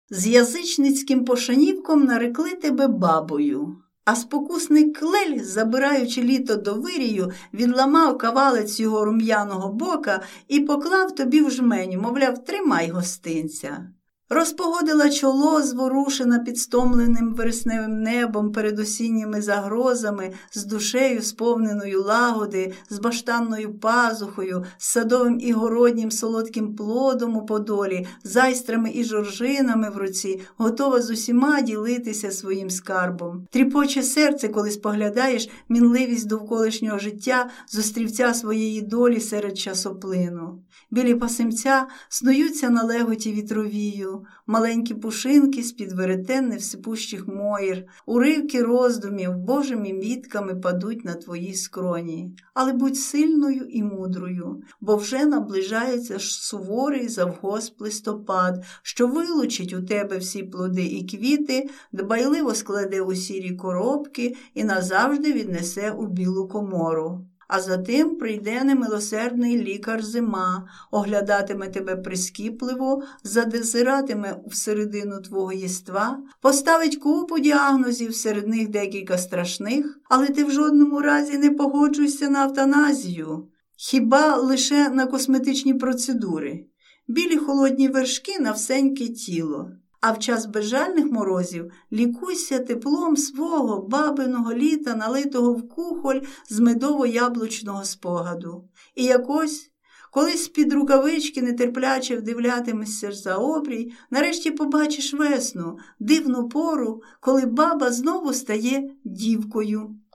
З язичницьким пошанівком нарекли тебе бабою. А спокусник Клель, забираючи літо до вирію, відламав кавалець його рум'яного бока і поклав тобі в жменю, мовляв, тримай гостинця. Розпогодила чоло, зворушена під стомленим вересневим небом перед осінніми загрозами, з душею сповненою лагоди, з баштанною пазухою, з садовим і городнім солодким плодом у подолі, зайстрами і жоржинами в руці, готова з усіма ділитися своїм скарбом. Тріпоче серце, коли споглядаєш мінливість довколишнього життя з острівця своєї долі серед часоплину. Білі пасимця снуються на леготі вітровію, маленькі пушинки з-під веретен невсипущих моїр, уривки роздумів божими мітками падуть на твої скроні. Але будь сильною і мудрою, бо вже наближається суворий завгосп листопад, що вилучить у тебе всі плоди і квіти, дбайливо складе у сірі коробки і назавжди віднесе у білу комору. А затим прийде немилосердний лікар зима, оглядатиме тебе прискіпливо, задезиратиме всередину твого єства, поставить купу діагнозів, серед них декілька страшних, але ти в жодному разі не погоджуйся на евтаназію, хіба лише на косметичні процедури, білі холодні вершки на всеньке тіло. А в час безжальних морозів лікуйся теплом свого бабиного літа, налитого в кухоль з медово-яблучного спогаду. І якось, коли з-під рукавички нетерпляче вдивлятимешся за обрій, нарешті побачиш весну, дивну пору, коли баба знову стає дівкою.